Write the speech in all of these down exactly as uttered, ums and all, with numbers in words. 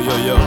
yo, yo.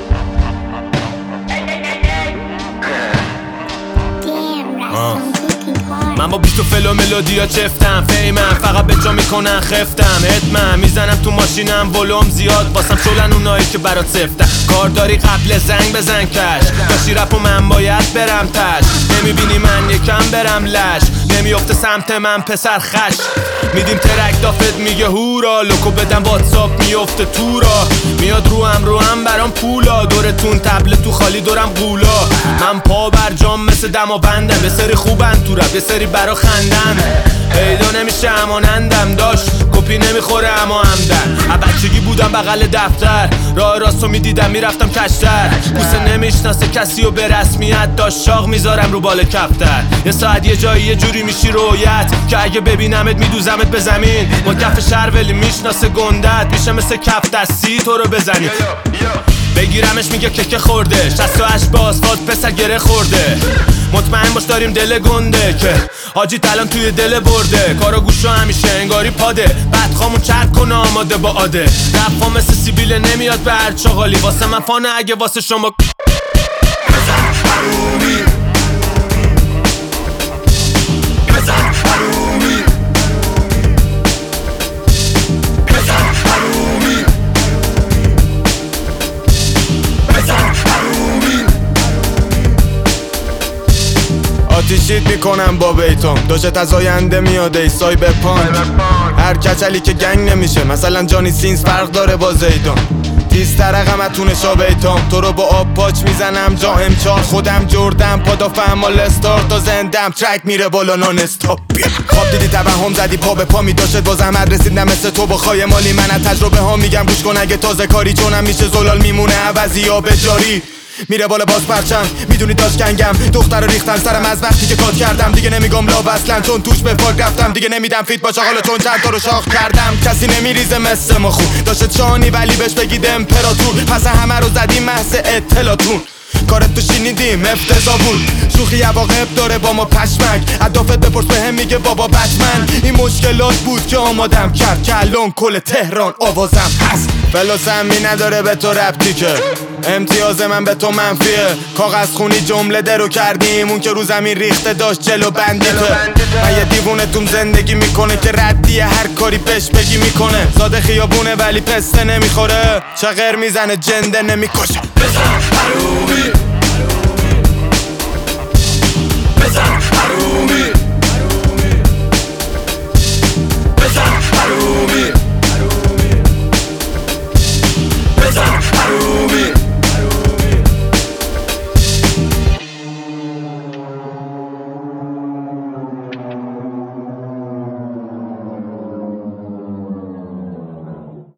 من با بیست و فل و ملودیا چفتم فیمم فقط به جا میکنن خفتم ادمم میزنم تو ماشینم ولوم زیاد واسم شلن اونایی که برات سفتم کار داری قبل زنگ بزن کش داشتی رپ و من باید برم تش نمیبینی من یکم برم لش نمیافته سمت من پسر خش میدیم ترک دافت میگه هورا لوکو بدم واتساپ میافته تو را میاد رو هم رو هم برام پولا دورتون تبل تو خالی دورم قولا من پا بر جام مثل دماوندم یه سری خوبن تو رپ یه سری برا خندم پیدا نمیشه امانندم داشت کپی نمیخوره اما همدن بچگی بودم بغل دفتر راه راستو میدیدم میرفتم کشتر بوسه نمیشناسه کسی و به رسمیت داشت شاق میذارم رو بال کفتر یه ساعت یه جایی یه جوری میشی رویت که اگه ببینمت میدوزمت به زمین ما کف شهر ولی میشناسه گندت میشه مثل کف دستی تو رو بزنی بگیرمش میگه ککه خورده شصت و هشت به آسفالت پسر گره خورده مطمئن باش داریم دل گنده که حاجی الان توی دل برده کارا گوشو همیشه انگاری پاده بعد خامون چرک کنه آماده با عاده رفا مثل سیبیل نمیاد به هر چاقالی واسه من فانه اگه واسه شما بزن حرومی بزن حرومی بزن حرومی بزن حرومی آتیشیت میکنم با بیتم داشت از آینده میاد ای سای به پانک هر کچلی که گنگ نمیشه مثلا جانی سینز فرق داره با زیدان تیز ترقم اتونه شا بیتم تو رو با آب پاچ میزنم جا امچار خودم جردم پادافم مال استار تا زندم ترک میره بالا نان استاپ خواب دیدی توهم زدی پا به پا میداشت با زحمت رسیدم مثل تو با خای مالی من از تجربه ها میگم گوش کن اگه تازه کاری چونم میشه زلال میمونه عوضی یا به جاری میره بالا باز پرچم میدونی داشت گنگم دختر رو ریختن سرم از وقتی که کات کردم دیگه نمیگم لاب اصلا چون توش به فاک رفتم دیگه نمیدم فیت باشه حالا چون چند تا رو شاخ کردم کسی نمیریزه مثل ما خون داشت شانی ولی بهش بگید امپراتور پس همه رو زدیم محض اطلاعتون کارت تو شنیدیم افتضاح بود شوخی عواقب داره با ما پشمک عدافت بپرس به هم میگه بابا بتمن این مشکلات بود که آمادم کرد که الان کل تهران آوازم هست فلوسمی نداره به تو ربطی که امتیاز من به تو منفیه کاغذ خونی جمله درو کردیم اون که رو زمین ریخته داشت جلو بندیته من یه دیوونه توم زندگی میکنه که ردیه هر کاری بهش بگی میکنه زاده خیابونه ولی پسته نمیخوره چه غیر میزنه جنده نمیکشه